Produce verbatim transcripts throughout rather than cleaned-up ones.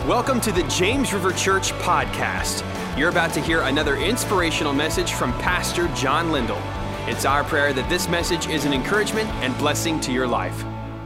Welcome to the James River Church podcast. You're about to hear another inspirational message from Pastor John Lindell. It's our prayer that this message is an encouragement and blessing to your life.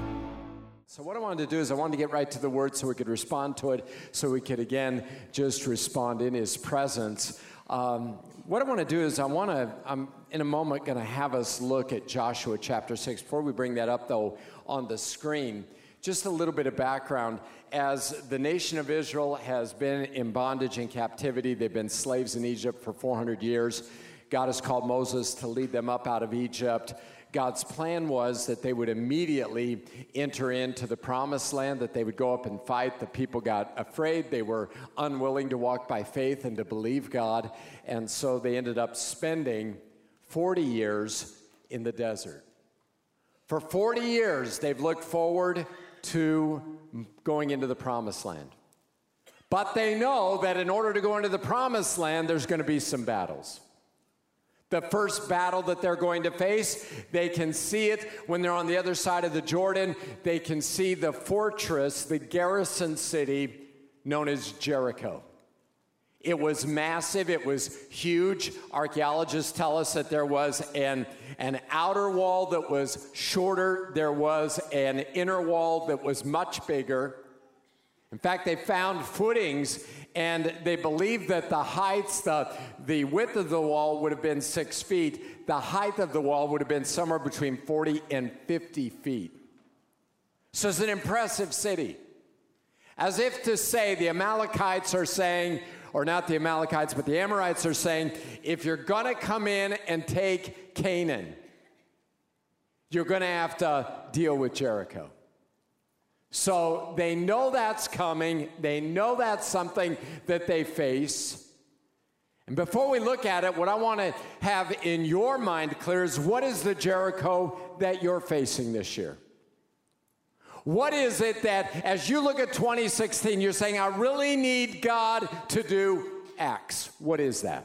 So what I wanted to do is I wanted to get right to the Word so we could respond to it, so we could, again, just respond in His presence. Um, what I want to do is I want to, I'm in a moment going to have us look at Joshua chapter six. Before we bring that up, though, on the screen, just a little bit of background. As the nation of Israel has been in bondage and captivity, they've been slaves in Egypt for four hundred years. God has called Moses to lead them up out of Egypt. God's plan was that they would immediately enter into the promised land, that they would go up and fight. The people got afraid. They were unwilling to walk by faith and to believe God. And so they ended up spending forty years in the desert. For forty years, they've looked forward to going into the promised land. But they know that in order to go into the promised land, there's going to be some battles. The first battle that they're going to face, they can see it when they're on the other side of the Jordan. They can see the fortress, the garrison city known as Jericho. It was massive. It was huge. Archaeologists tell us that there was an, an outer wall that was shorter. There was an inner wall that was much bigger. In fact, they found footings, and they believe that the heights, the, the width of the wall would have been six feet. The height of the wall would have been somewhere between forty and fifty feet. So it's an impressive city. As if to say, the Amalekites are saying, or not the Amalekites, but the Amorites are saying, if you're going to come in and take Canaan, you're going to have to deal with Jericho. So they know that's coming. They know that's something that they face. And before we look at it, what I want to have in your mind clear is, what is the Jericho that you're facing this year? What is it that, as you look at twenty sixteen, you're saying, I really need God to do X? What is that?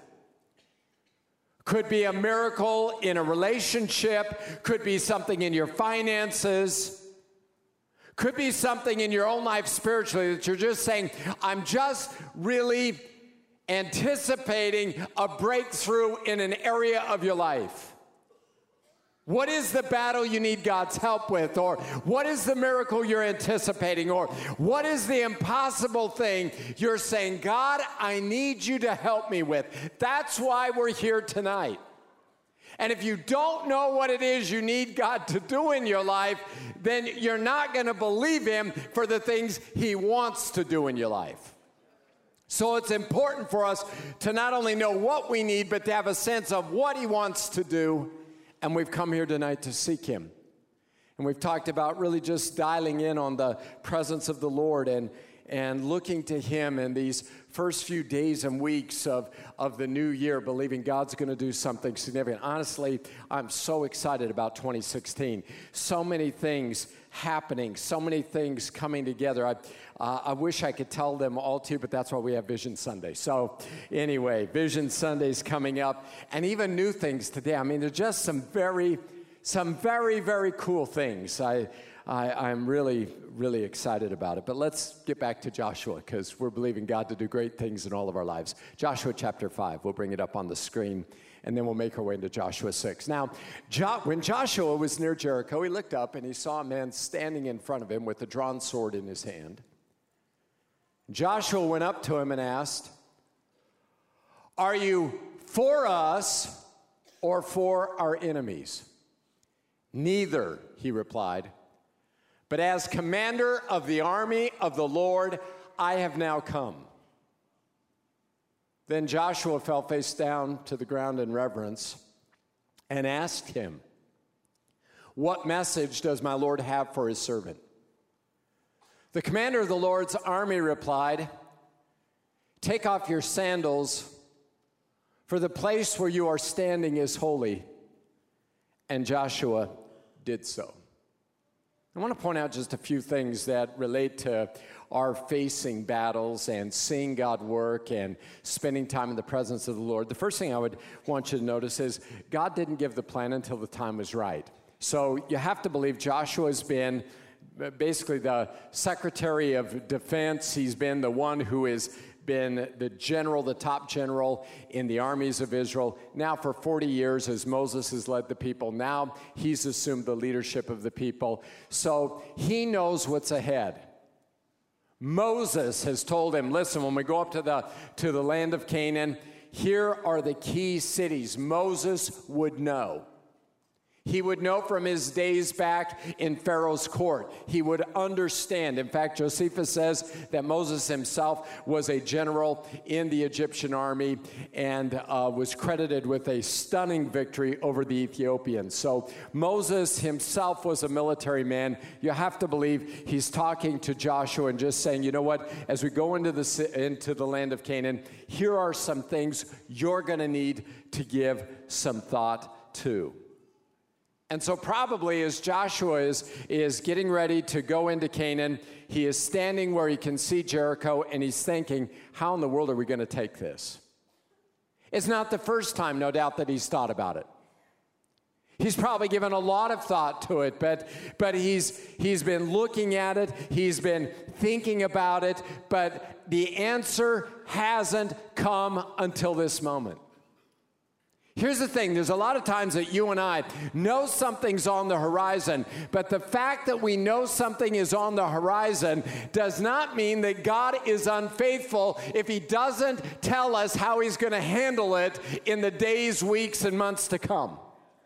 Could be a miracle in a relationship. Could be something in your finances. Could be something in your own life spiritually that you're just saying, I'm just really anticipating a breakthrough in an area of your life. What is the battle you need God's help with? Or what is the miracle you're anticipating? Or what is the impossible thing you're saying, God, I need you to help me with? That's why we're here tonight. And if you don't know what it is you need God to do in your life, then you're not going to believe Him for the things He wants to do in your life. So it's important for us to not only know what we need, but to have a sense of what He wants to do. And we've come here tonight to seek Him. And we've talked about really just dialing in on the presence of the Lord and, and looking to Him in these first few days and weeks of, of the new year, believing God's going to do something significant. Honestly, I'm so excited about twenty sixteen. So many things happening, so many things coming together. I, uh, I wish I could tell them all to you, but that's why we have Vision Sunday. So anyway, Vision Sunday's coming up, and even new things today. I mean, there's just some very, some very, very cool things. I, I, I'm really, really excited about it. But let's get back to Joshua, because we're believing God to do great things in all of our lives. Joshua chapter five, we'll bring it up on the screen, and then we'll make our way into Joshua six. Now, jo- when Joshua was near Jericho, he looked up and he saw a man standing in front of him with a drawn sword in his hand. Joshua went up to him and asked, are you for us or for our enemies? Neither, he replied. But as commander of the army of the Lord, I have now come. Then Joshua fell face down to the ground in reverence and asked him, what message does my Lord have for his servant? The commander of the Lord's army replied, take off your sandals, for the place where you are standing is holy. And Joshua did so. I want to point out just a few things that relate to our facing battles and seeing God work and spending time in the presence of the Lord. The first thing I would want you to notice is God didn't give the plan until the time was right. So you have to believe Joshua's been basically the Secretary of Defense. He's been the one who has been the general, the top general in the armies of Israel. Now for forty years, as Moses has led the people, now he's assumed the leadership of the people. So he knows what's ahead. Moses has told him, listen, when we go up to the, to the land of Canaan, here are the key cities. Moses would know. He would know from his days back in Pharaoh's court. He would understand. In fact, Josephus says that Moses himself was a general in the Egyptian army and uh, was credited with a stunning victory over the Ethiopians. So Moses himself was a military man. You have to believe he's talking to Joshua and just saying, you know what, as we go into the, into the land of Canaan, here are some things you're going to need to give some thought to. And so probably as Joshua is, is getting ready to go into Canaan, he is standing where he can see Jericho, and he's thinking, how in the world are we going to take this? It's not the first time, no doubt, that he's thought about it. He's probably given a lot of thought to it, but, but he's, he's been looking at it, he's been thinking about it, but the answer hasn't come until this moment. Here's the thing, there's a lot of times that you and I know something's on the horizon, but the fact that we know something is on the horizon does not mean that God is unfaithful if he doesn't tell us how he's going to handle it in the days, weeks, and months to come.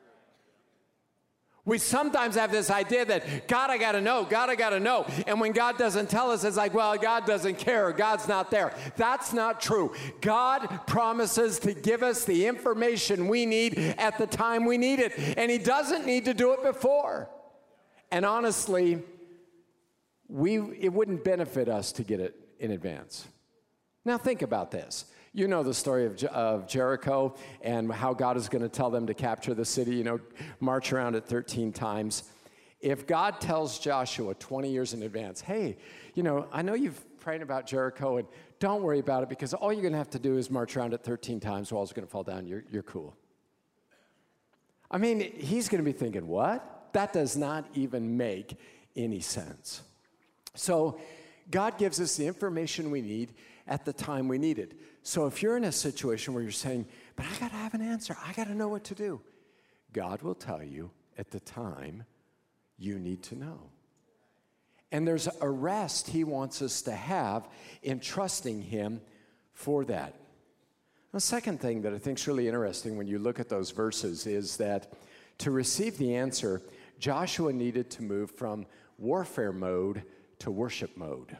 We sometimes have this idea that, God, I got to know, God, I got to know. And when God doesn't tell us, it's like, well, God doesn't care, or God's not there. That's not true. God promises to give us the information we need at the time we need it. And he doesn't need to do it before. And honestly, we it wouldn't benefit us to get it in advance. Now think about this. You know the story of, of Jericho and how God is going to tell them to capture the city, you know, march around it thirteen times. If God tells Joshua twenty years in advance, hey, you know, I know you've prayed about Jericho, and don't worry about it because all you're going to have to do is march around it thirteen times, walls are going to fall down, you're, you're cool. I mean, he's going to be thinking, what? That does not even make any sense. So God gives us the information we need at the time we need it. So if you're in a situation where you're saying, but I got to have an answer, I got to know what to do, God will tell you at the time you need to know. And there's a rest he wants us to have in trusting him for that. The second thing that I think is really interesting when you look at those verses is that to receive the answer, Joshua needed to move from warfare mode to worship mode.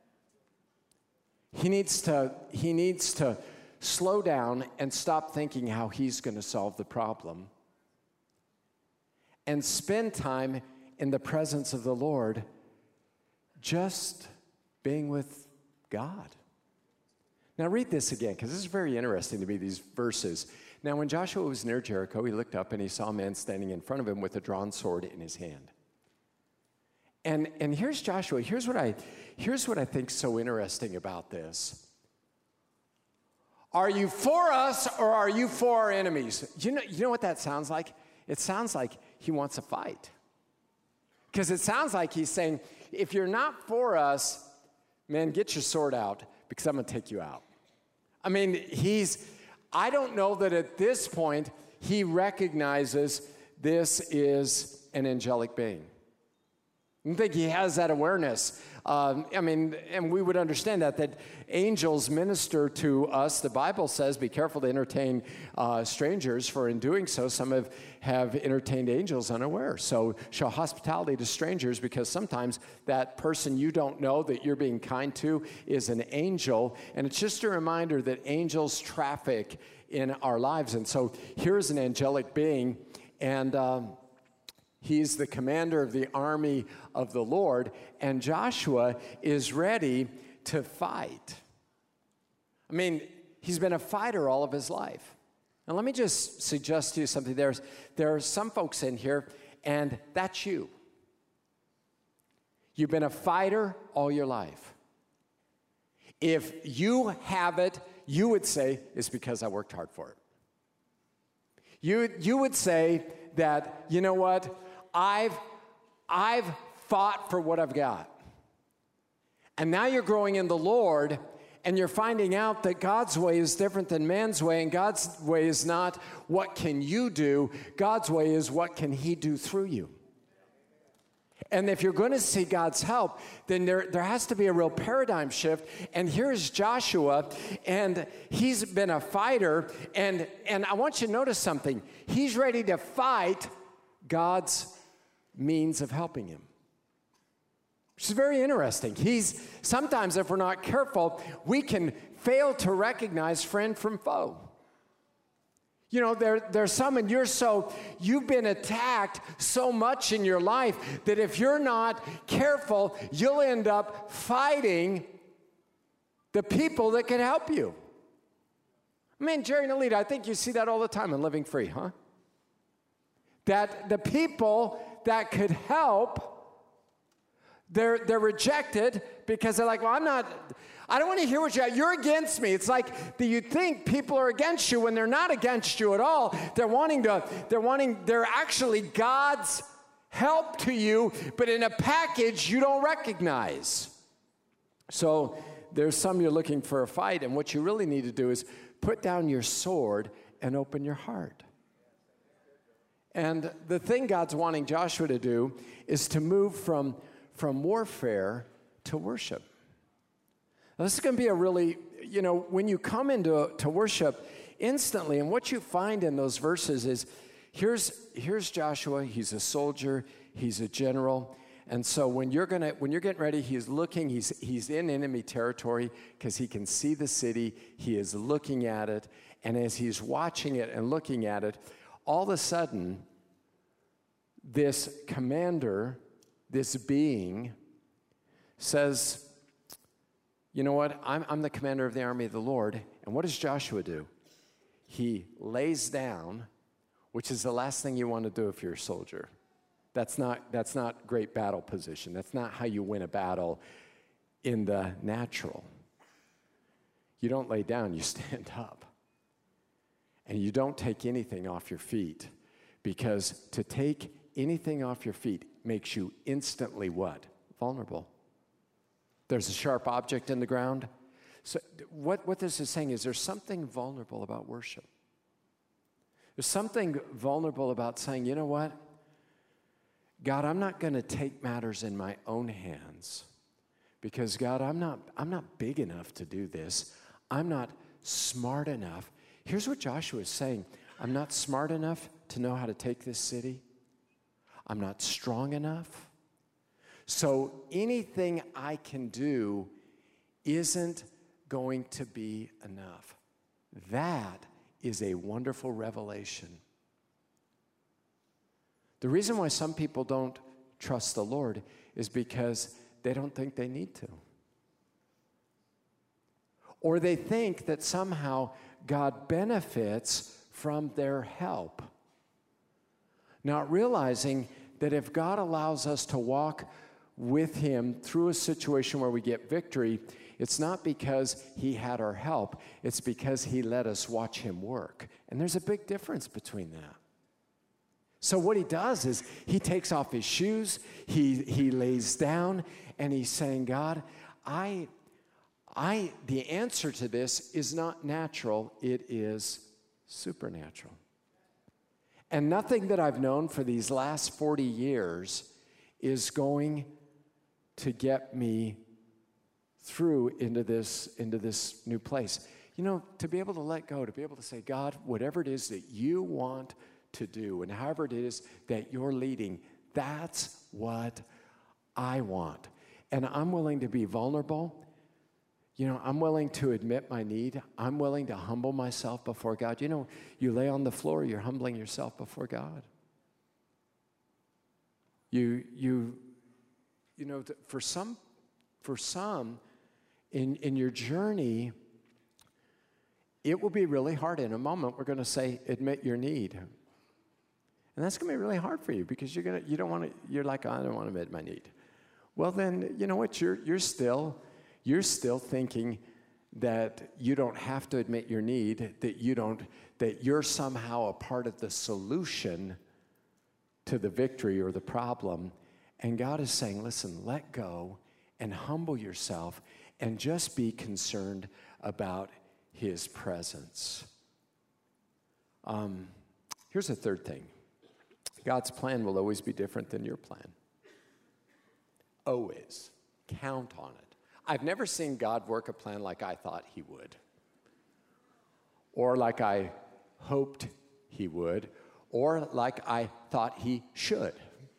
He needs to, he needs to slow down and stop thinking how he's going to solve the problem and spend time in the presence of the Lord just being with God. Now read this again, because this is very interesting to me, these verses. Now when Joshua was near Jericho, he looked up and he saw a man standing in front of him with a drawn sword in his hand. And, and here's Joshua. Here's what I, here's what I think is so interesting about this. Are you for us or are you for our enemies? You know, you know what that sounds like? It sounds like he wants a fight. Because it sounds like he's saying, if you're not for us, man, get your sword out because I'm going to take you out. I mean, he's, I don't know that at this point he recognizes this is an angelic being. I think he has that awareness. Um, I mean, and we would understand that, that angels minister to us. The Bible says, be careful to entertain uh, strangers, for in doing so, some have, have entertained angels unaware. So show hospitality to strangers, because sometimes that person you don't know that you're being kind to is an angel. And it's just a reminder that angels traffic in our lives. And so here's an angelic being, and Um, he's the commander of the army of the Lord, and Joshua is ready to fight. I mean, he's been a fighter all of his life. Now, let me just suggest to you something. There's, there are some folks in here, and that's you. You've been a fighter all your life. If you have it, you would say, it's because I worked hard for it. You, you would say that, you know what, I've, I've fought for what I've got. And now you're growing in the Lord, and you're finding out that God's way is different than man's way, and God's way is not what can you do. God's way is what can he do through you. And if you're going to see God's help, then there, there has to be a real paradigm shift. And here's Joshua, and he's been a fighter, and, and I want you to notice something. He's ready to fight God's means of helping him, which is very interesting. He's, sometimes if we're not careful, we can fail to recognize friend from foe. You know, there, there's some, and you're so, you've been attacked so much in your life that if you're not careful, you'll end up fighting the people that can help you. I mean, Jerry and Alita, I think you see that all the time in Living Free, huh? That the people that could help, they're, they're rejected because they're like, well, I'm not... I don't want to hear what you're, you're against me. It's like you think people are against you when they're not against you at all. They're wanting to, they're wanting, they're actually God's help to you, but in a package you don't recognize. So there's some you're looking for a fight, and what you really need to do is put down your sword and open your heart. And the thing God's wanting Joshua to do is to move from, from warfare to worship. Now, this is going to be a really, you know, when you come into to worship instantly, and what you find in those verses is, here's here's Joshua. He's a soldier. He's a general. And so when you're gonna when you're getting ready, he's looking. He's he's in enemy territory because he can see the city. He is looking at it, and as he's watching it and looking at it, all of a sudden, this commander, this being, says, you know what, I'm, I'm the commander of the army of the Lord. And what does Joshua do? He lays down, which is the last thing you want to do if you're a soldier. That's not, that's not great battle position. That's not how you win a battle in the natural. You don't lay down, you stand up. And you don't take anything off your feet, because to take anything off your feet makes you instantly what? Vulnerable. There's a sharp object in the ground. So what, what this is saying is there's something vulnerable about worship. There's something vulnerable about saying, you know what? God, I'm not going to take matters in my own hands, because God, I'm not, I'm not big enough to do this. I'm not smart enough. Here's what Joshua is saying. I'm not smart enough to know how to take this city. I'm not strong enough. So anything I can do isn't going to be enough. That is a wonderful revelation. The reason why some people don't trust the Lord is because they don't think they need to. Or they think that somehow God benefits from their help, not realizing that if God allows us to walk with him through a situation where we get victory, it's not because he had our help, it's because he let us watch him work. And there's a big difference between that. So what he does is he takes off his shoes, he he lays down, and he's saying, God, I I the answer to this is not natural, it is supernatural. And nothing that I've known for these last forty years is going to get me through into this, into this new place. You know, to be able to let go, to be able to say, God, whatever it is that you want to do, and however it is that you're leading, that's what I want. And I'm willing to be vulnerable. You know, I'm willing to admit my need. I'm willing to humble myself before God. You know, you lay on the floor, you're humbling yourself before God. You, you, you know, for some, for some, in, in your journey, it will be really hard. In a moment, we're going to say, admit your need. And that's going to be really hard for you, because you're going to, you don't want to, you're like, I don't want to admit my need. Well, then, you know what, you're, you're still, you're still thinking that you don't have to admit your need, that you don't, that you're somehow a part of the solution to the victory or the problem, And God is saying, listen, let go and humble yourself and just be concerned about his presence. Um, here's a third thing. God's plan will always be different than your plan. Always. Count on it. I've never seen God work a plan like I thought he would, or like I hoped he would, or like I thought he should.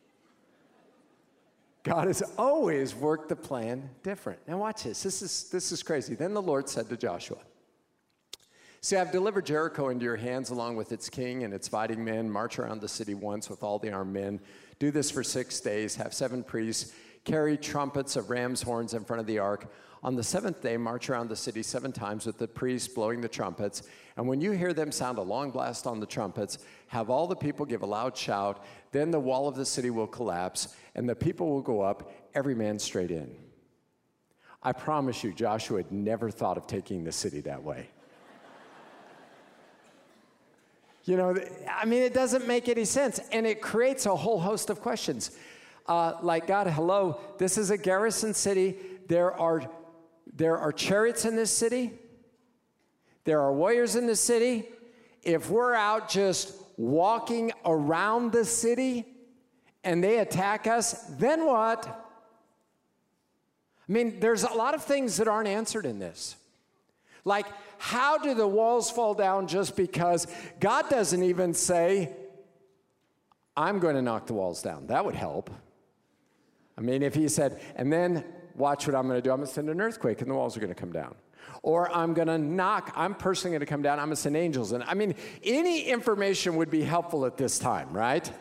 God has always worked the plan different. Now watch this. This is, this is crazy. Then the Lord said to Joshua, see, I've delivered Jericho into your hands along with its king and its fighting men. March around the city once with all the armed men. Do this for six days. Have seven priests carry trumpets of ram's horns in front of the ark. On the seventh day, march around the city seven times with the priests blowing the trumpets. And when you hear them sound a long blast on the trumpets, have all the people give a loud shout. Then the wall of the city will collapse, and the people will go up, every man straight in. I promise you, Joshua had never thought of taking the city that way. You know, I mean, it doesn't make any sense, and it creates a whole host of questions. Uh, like, God, hello, this is a garrison city. There are, there are chariots in this city. There are warriors in this city. If we're out just walking around the city and they attack us, then what? I mean, there's a lot of things that aren't answered in this. Like, how do the walls fall down just because? God doesn't even say, I'm going to knock the walls down. That would help. I mean, if he said, and then watch what I'm going to do. I'm going to send an earthquake and the walls are going to come down. Or I'm going to knock. I'm personally going to come down. I'm going to send angels. And I mean, any information would be helpful at this time, right?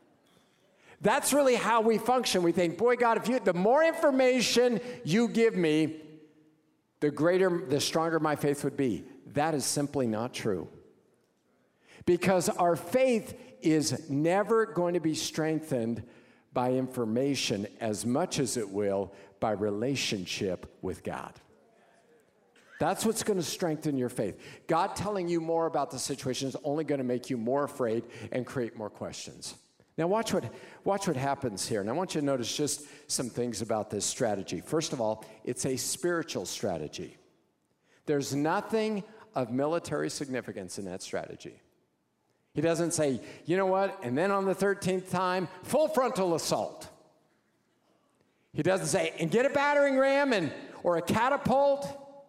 That's really how we function. We think, boy, God, if you, the more information you give me, the greater, the stronger my faith would be. That is simply not true. Because our faith is never going to be strengthened by information as much as it will by relationship with God. That's what's going to strengthen your faith. God telling you more about the situation is only going to make you more afraid and create more questions. Now watch what, watch what happens here. And I want you to notice just some things about this strategy. First of all, it's a spiritual strategy. There's nothing of military significance in that strategy. He doesn't say, you know what, and then on the thirteenth time, full frontal assault. He doesn't say, and get a battering ram and or a catapult.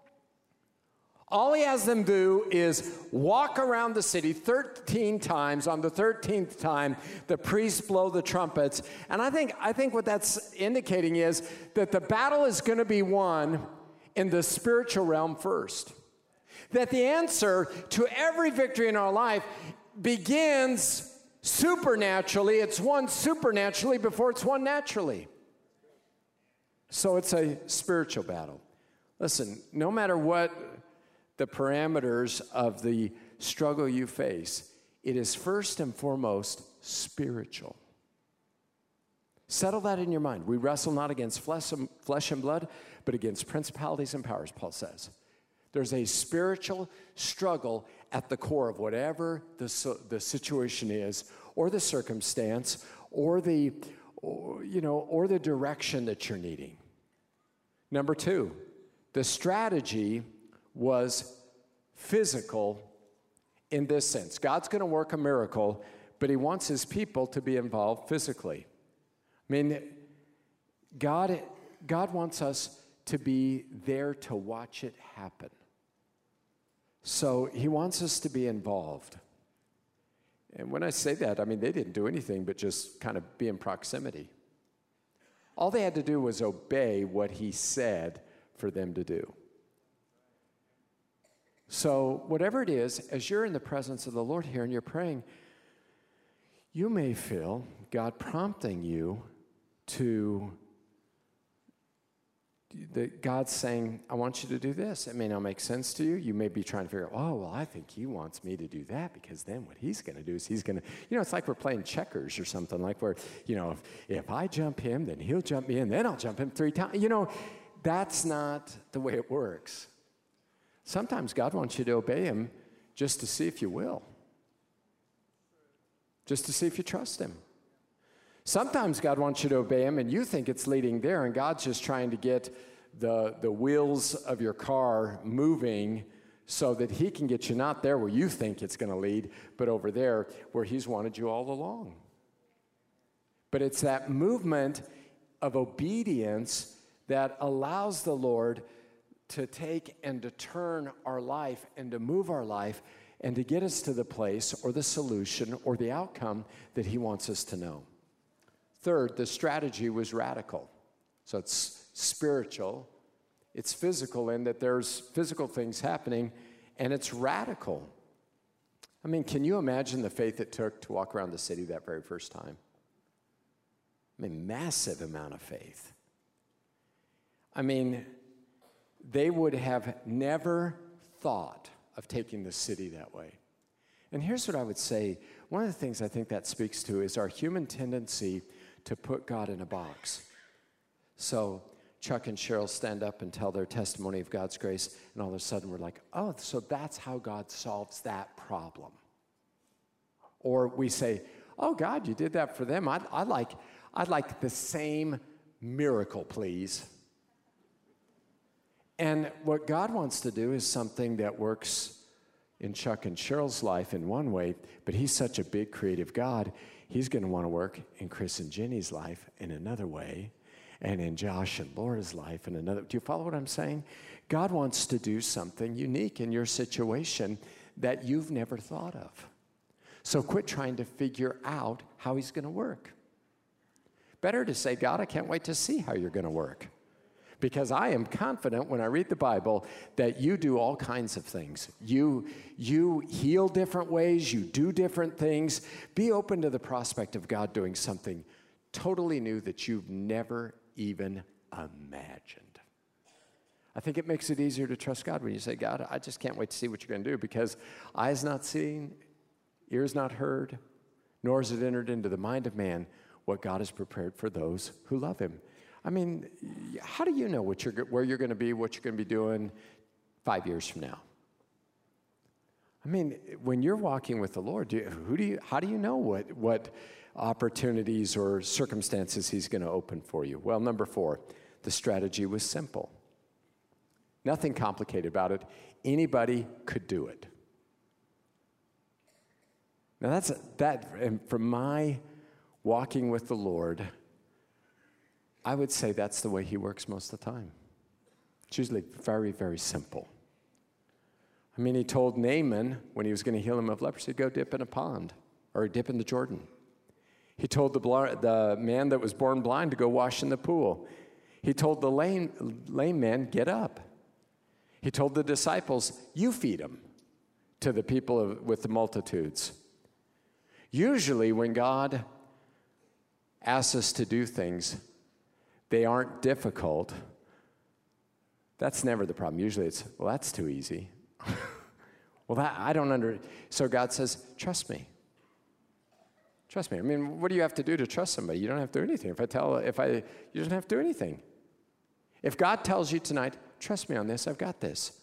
All he has them do is walk around the city thirteen times. On the thirteenth time, the priests blow the trumpets. And I think, I think what that's indicating is that the battle is going to be won in the spiritual realm first. That the answer to every victory in our life begins supernaturally. It's won supernaturally before it's won naturally. So it's a spiritual battle. Listen, no matter what the parameters of the struggle you face, it is first and foremost spiritual. Settle that in your mind. We wrestle not against flesh and, flesh and blood, but against principalities and powers, Paul says. There's a spiritual struggle at the core of whatever the, the situation is, or the circumstance, or the, or, you know, or the direction that you're needing. Number two, the strategy was physical in this sense. God's going to work a miracle, but he wants his people to be involved physically. I mean, God, God wants us to be there to watch it happen. So he wants us to be involved. And when I say that, I mean, they didn't do anything but just kind of be in proximity. All they had to do was obey what he said for them to do. So whatever it is, as you're in the presence of the Lord here and you're praying, you may feel God prompting you to, that God's saying, I want you to do this. It may not make sense to you. You may be trying to figure out, oh, well, I think he wants me to do that because then what he's going to do is he's going to, you know, it's like we're playing checkers or something, like where, you know, if, if I jump him, then he'll jump me and then I'll jump him three times. You know, that's not the way it works. Sometimes God wants you to obey him just to see if you will, just to see if you trust him. Sometimes God wants you to obey him, and you think it's leading there, and God's just trying to get the, the wheels of your car moving so that he can get you not there where you think it's going to lead, but over there where he's wanted you all along. But it's that movement of obedience that allows the Lord to take and to turn our life and to move our life and to get us to the place or the solution or the outcome that he wants us to know. Third, the strategy was radical. So it's spiritual, it's physical in that there's physical things happening, and it's radical. I mean, can you imagine the faith it took to walk around the city that very first time? I mean, massive amount of faith. I mean, they would have never thought of taking the city that way. And here's what I would say. One of the things I think that speaks to is our human tendency to put God in a box. So Chuck and Cheryl stand up and tell their testimony of God's grace, and all of a sudden we're like, oh, so that's how God solves that problem. Or we say, oh, God, you did that for them. I'd, I'd, like, I'd like the same miracle, please. And what God wants to do is something that works in Chuck and Cheryl's life in one way, but he's such a big creative God, he's going to want to work in Chris and Jenny's life in another way, and in Josh and Laura's life in another. Do you follow what I'm saying? God wants to do something unique in your situation that you've never thought of. So quit trying to figure out how he's going to work. Better to say, God, I can't wait to see how you're going to work. Because I am confident when I read the Bible that you do all kinds of things. You, you heal different ways, you do different things. Be open to the prospect of God doing something totally new that you've never even imagined. I think it makes it easier to trust God when you say, God, I just can't wait to see what you're going to do, because eyes not seen, ears not heard, nor has it entered into the mind of man what God has prepared for those who love him. I mean, how do you know what you're, where you're going to be, what you're going to be doing five years from now? I mean, when you're walking with the Lord, do you, who do you, how do you know what, what opportunities or circumstances he's going to open for you? Well, number four, the strategy was simple. Nothing complicated about it. Anybody could do it. Now, that's that. And from my walking with the Lord, I would say that's the way he works most of the time. It's usually very, very simple. I mean, he told Naaman when he was going to heal him of leprosy, go dip in a pond or dip in the Jordan. He told the, bl- the man that was born blind to go wash in the pool. He told the lame, lame man, get up. He told the disciples, you feed them, to the people of, with the multitudes. Usually when God asks us to do things, they aren't difficult. That's never the problem. Usually it's, well, that's too easy. well, that I don't under. So God says, trust me. Trust me. I mean, what do you have to do to trust somebody? You don't have to do anything. If I tell, if I, you don't have to do anything. If God tells you tonight, trust me on this, I've got this.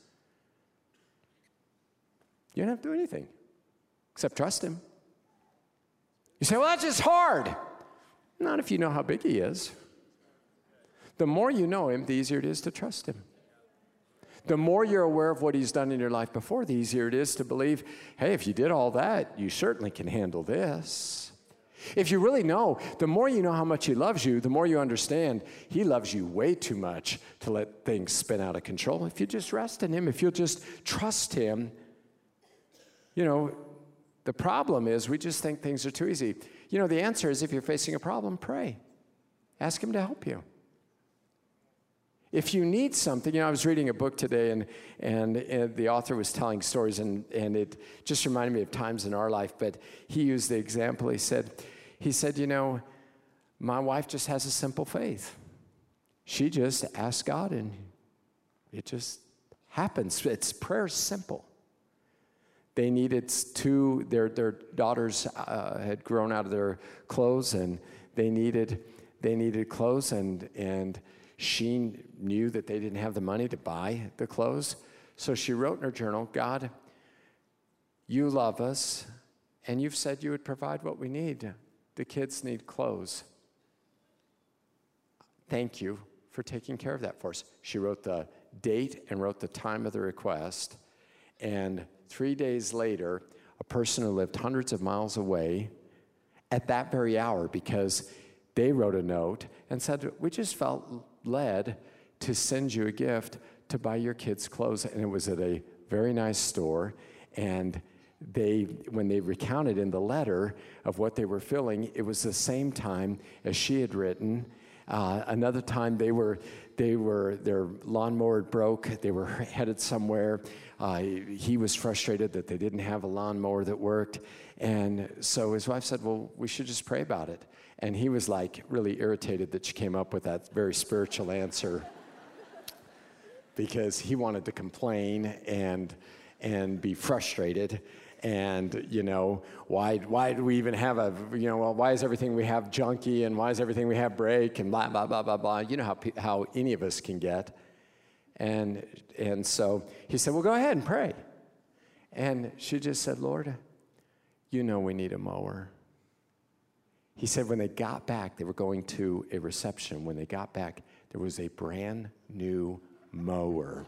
You don't have to do anything except trust him. You say, well, that's just hard. Not if you know how big he is. The more you know him, the easier it is to trust him. The more you're aware of what he's done in your life before, the easier it is to believe, hey, if you did all that, you certainly can handle this. If you really know, the more you know how much he loves you, the more you understand he loves you way too much to let things spin out of control. If you just rest in him, if you'll just trust him, you know, the problem is we just think things are too easy. You know, the answer is if you're facing a problem, pray. Ask him to help you. If you need something, you know, I was reading a book today, and, and, and the author was telling stories, and, and it just reminded me of times in our life, but he used the example. He said, he said, you know, my wife just has a simple faith. She just asks God, and it just happens. It's prayer's simple. They needed two, their, their daughters uh, had grown out of their clothes, and they needed, they needed clothes, and, and she knew that they didn't have the money to buy the clothes. So she wrote in her journal, God, you love us, and you've said you would provide what we need the kids need clothes. Thank you for taking care of that for us. She wrote the date and wrote the time of the request. And three days later, a person who lived hundreds of miles away at that very hour, because they wrote a note and said, we just felt led to send you a gift to buy your kids clothes. And it was at a very nice store. And they, when they recounted in the letter of what they were feeling, it was the same time as she had written. Uh, another time they were, they were, their lawnmower broke. They were headed somewhere. Uh, he was frustrated that they didn't have a lawnmower that worked. And so his wife said, well, we should just pray about it. And he was like really irritated that she came up with that very spiritual answer because he wanted to complain and, and be frustrated. And, you know, why why do we even have a, you know, well, why is everything we have junky and why is everything we have break and blah, blah, blah, blah, blah. You know how how any of us can get. And and so he said, well, go ahead and pray. And she just said, Lord, you know we need a mower. He said when they got back, they were going to a reception. When they got back, there was a brand new mower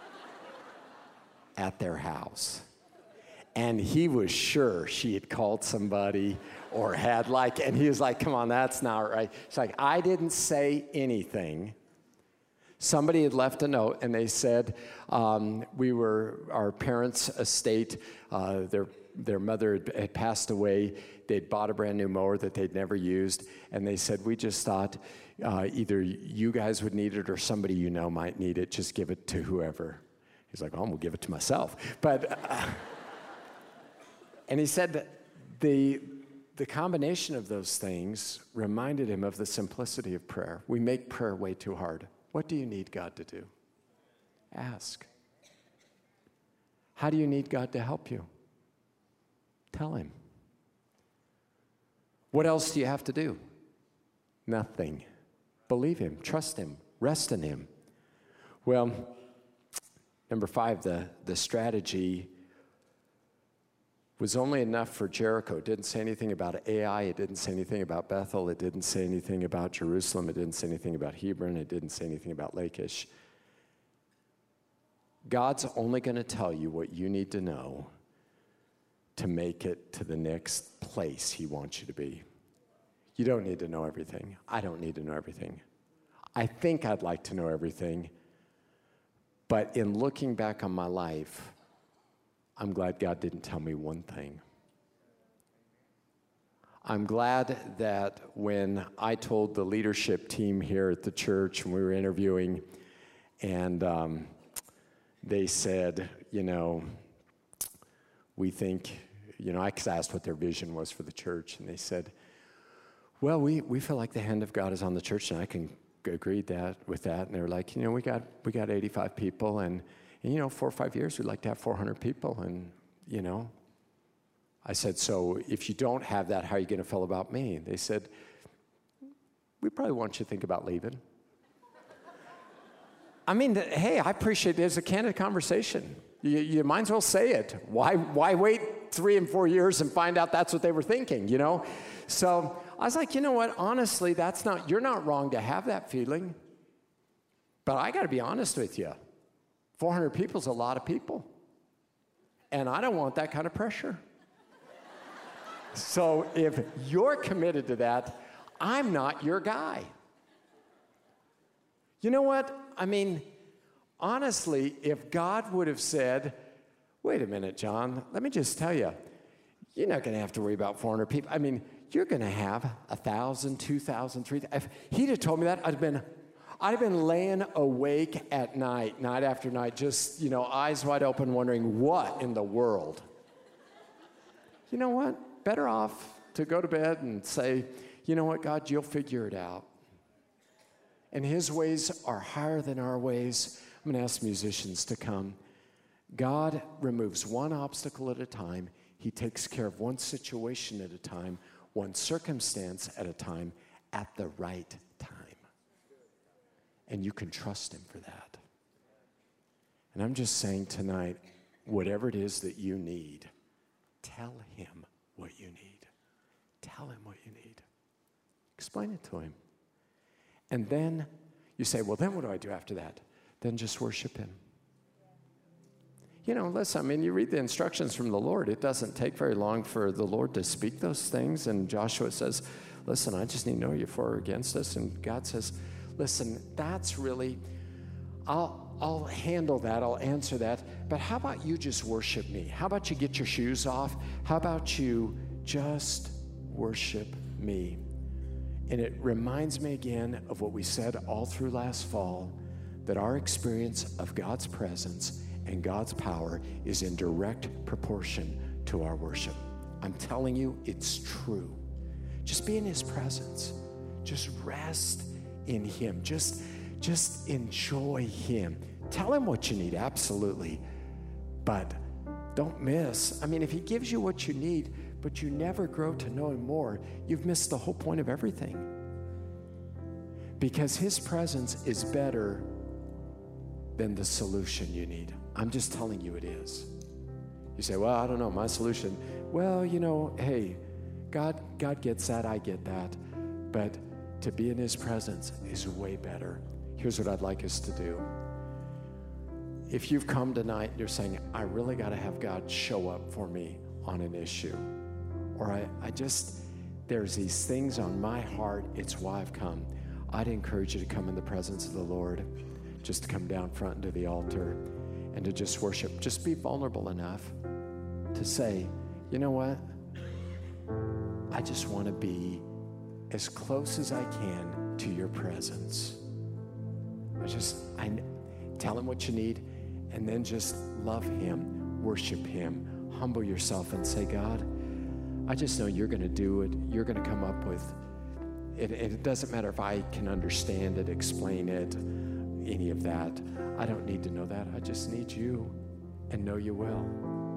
at their house. And he was sure she had called somebody or had like, and he was like, come on, that's not right. She's like, I didn't say anything. Somebody had left a note, and they said, um, we were, our parents' estate, uh, their, their mother had, had passed away. They'd bought a brand new mower that they'd never used. And they said, we just thought uh, either you guys would need it or somebody you know might need it. Just give it to whoever. He's like, oh, I'm going to give it to myself. But... Uh, And he said that the, the combination of those things reminded him of the simplicity of prayer. We make prayer way too hard. What do you need God to do? Ask. How do you need God to help you? Tell him. What else do you have to do? Nothing. Believe him. Trust him. Rest in him. Well, number five, the, the strategy was only enough for Jericho. It didn't say anything about Ai. It didn't say anything about Bethel. It didn't say anything about Jerusalem. It didn't say anything about Hebron. It didn't say anything about Lachish. God's only going to tell you what you need to know to make it to the next place he wants you to be. You don't need to know everything. I don't need to know everything. I think I'd like to know everything, but in looking back on my life, I'm glad God didn't tell me one thing. I'm glad that when I told the leadership team here at the church when we were interviewing, and um, they said, you know, we think, you know, I asked what their vision was for the church, and they said, well, we, we feel like the hand of God is on the church, and I can agree that with that. And they were like, you know, we got we got eighty-five people, and And, you know, four or five years, we'd like to have four hundred people. And, you know, I said, so if you don't have that, how are you going to feel about me? They said, we probably want you to think about leaving. I mean, hey, I appreciate there's a candid conversation. You, you might as well say it. Why, why wait three and four years and find out that's what they were thinking, you know? So I was like, you know what? Honestly, that's not, you're not wrong to have that feeling. But I got to be honest with you. four hundred people is a lot of people. And I don't want that kind of pressure. So if you're committed to that, I'm not your guy. You know what? I mean, honestly, if God would have said, wait a minute, John, let me just tell you, you're not going to have to worry about four hundred people. I mean, you're going to have one thousand, two thousand, three thousand. If he'd have told me that, I'd have been... I've been laying awake at night, night after night, just, you know, eyes wide open, wondering what in the world. You know what? Better off to go to bed and say, you know what, God, you'll figure it out. And his ways are higher than our ways. I'm going to ask musicians to come. God removes one obstacle at a time. He takes care of one situation at a time, one circumstance at a time, at the right time. And you can trust him for that. And I'm just saying tonight, whatever it is that you need, tell him what you need. Tell him what you need. Explain it to him. And then you say, well, then what do I do after that? Then just worship him. You know, listen, I mean, you read the instructions from the Lord. It doesn't take very long for the Lord to speak those things. And Joshua says, listen, I just need to know you for or against us. And God says, listen, that's really, I'll, I'll handle that. I'll answer that. But how about you just worship me? How about you get your shoes off? How about you just worship me? And it reminds me again of what we said all through last fall, that our experience of God's presence and God's power is in direct proportion to our worship. I'm telling you, it's true. Just be in his presence. Just rest in him. Just, just enjoy him. Tell him what you need, absolutely. But don't miss. I mean, if he gives you what you need, but you never grow to know him more, you've missed the whole point of everything. Because his presence is better than the solution you need. I'm just telling you it is. You say, well, I don't know, my solution. Well, you know, hey, God, God gets that, I get that. But to be in his presence is way better. Here's what I'd like us to do. If you've come tonight and you're saying, I really got to have God show up for me on an issue, or I, I just, there's these things on my heart, it's why I've come. I'd encourage you to come in the presence of the Lord, just to come down front into the altar and to just worship. Just be vulnerable enough to say, you know what? I just want to be as close as I can to your presence. I just, I tell him what you need, and then just love him, worship him, humble yourself and say, God, I just know you're going to do it. You're going to come up with it. It doesn't matter if I can understand it, explain it, any of that. I don't need to know that. I just need you and know you will.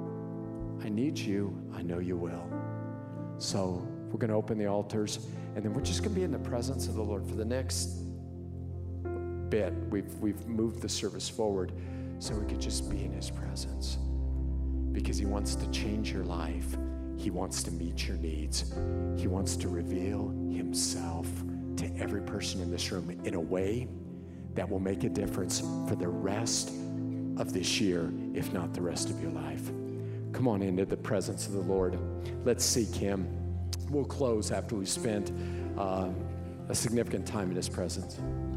I need you. I know you will. So we're going to open the altars, and then we're just going to be in the presence of the Lord for the next bit. We've, we've moved the service forward so we could just be in his presence, because he wants to change your life. He wants to meet your needs. He wants to reveal himself to every person in this room in a way that will make a difference for the rest of this year, if not the rest of your life. Come on into the presence of the Lord. Let's seek him. We'll close after we've spent uh, a significant time in his presence.